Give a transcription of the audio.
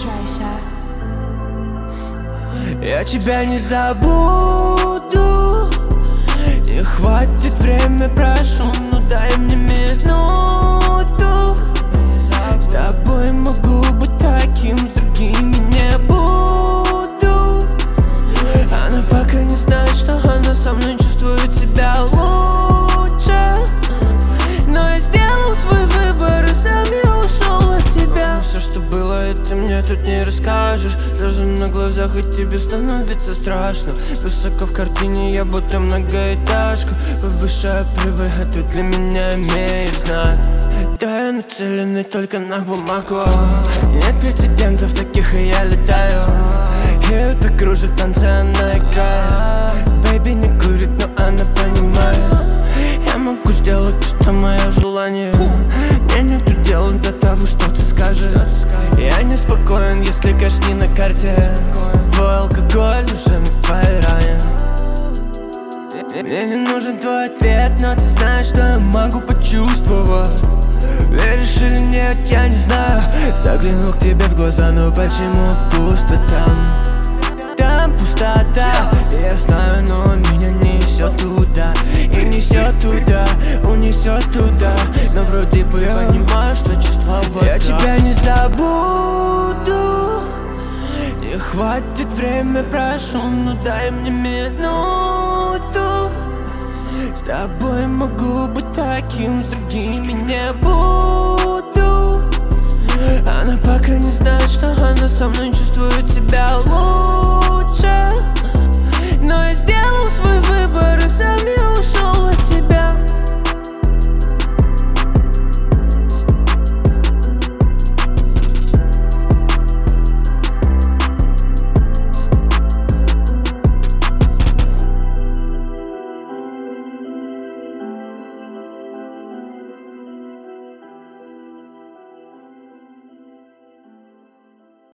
Я тебя не забуду. Не хватит время, прошу, ну дай мне минуту. С тобой могу быть таким, с другими не буду. Она пока не знает, что она со мной чувствует себя лучше. Но я сделал свой выбор и сам я ушел от тебя. Все, что было, это мне тут не расскажешь. Слезы на глазах, и тебе становится страшно. Высоко в картине, я будто многоэтажка. Повышая прибыль, а ты для меня имеешь знак. Да, я нацеленный только на бумагу. Нет прецедентов таких, и я летаю. И это кружит в танце, она играет. Бэйби не курит, но она понимает. Я могу сделать это мое желание. Мне нету дела до того, что ты скажешь. Я не спокоен, если кэш не на карте. Твой алкоголь уже на твоей ране. Мне не нужен твой ответ, но ты знаешь, что я могу почувствовать. Веришь или нет, я не знаю. Заглянул к тебе в глаза, но почему пусто там? Там пустота, я знаю, но меня несет туда. И несет туда, унесет туда. Но вроде бы я понимаю, что чувства вот я тебя не забуду. Не хватит время, прошу, ну дай мне минуту. С тобой могу быть таким, с другими не буду. Она пока не знает, что она со мной чувствует себя лучше. Но я сделал свой выбор и сам я ушел.